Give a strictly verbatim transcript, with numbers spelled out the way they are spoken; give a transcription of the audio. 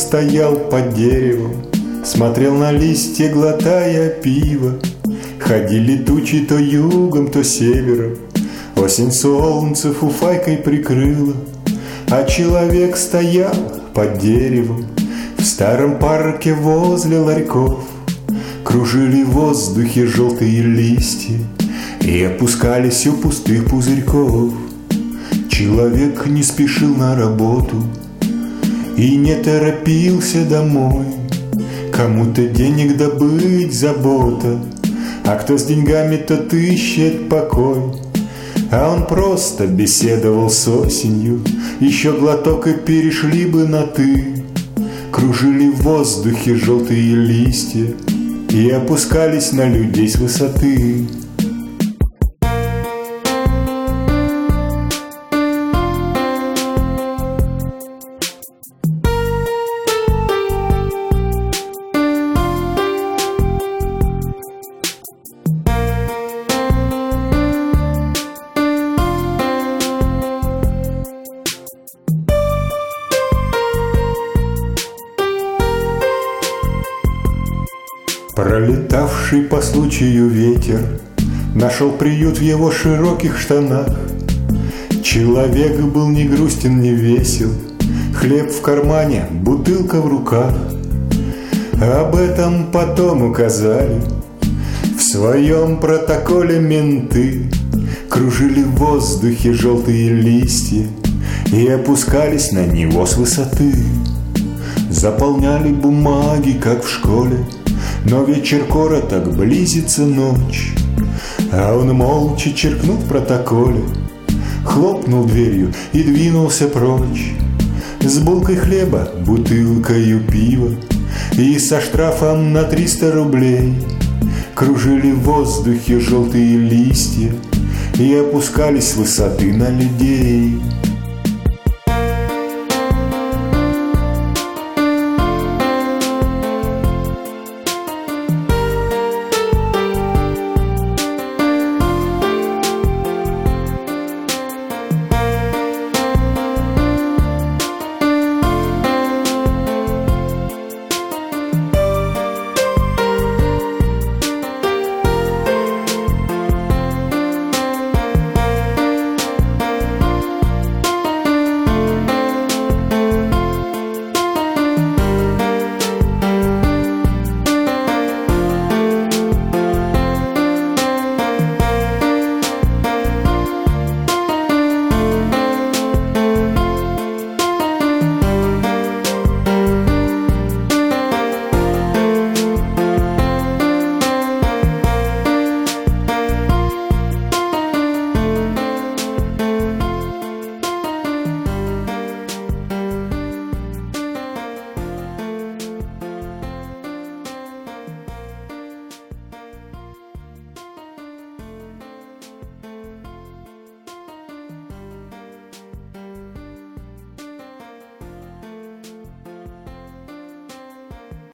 стоял под деревом, смотрел на листья, глотая пиво. Ходили тучи то югом, то севером, осень солнце фуфайкой прикрыла. А человек стоял под деревом в старом парке возле ларьков. Кружили в воздухе желтые листья и опускались у пустых пузырьков. Человек не спешил на работу и не торопился домой. Кому-то денег добыть забота, а кто с деньгами, тот ищет покой. А он просто беседовал с осенью, еще глоток и перешли бы на «ты». Кружили в воздухе желтые листья и опускались на людей с высоты. Пролетавший по случаю ветер нашел приют в его широких штанах. Человек был не грустен, не весел, хлеб в кармане, бутылка в руках. Об этом потом указали в своем протоколе менты. Кружили в воздухе желтые листья и опускались на него с высоты. Заполняли бумаги, как в школе, но вечер короток, близится ночь. А он молча черкнул в протоколе, хлопнул дверью и двинулся прочь. С булкой хлеба, бутылкою пива и со штрафом на триста рублей. Кружили в воздухе желтые листья и опускались с высоты на людей.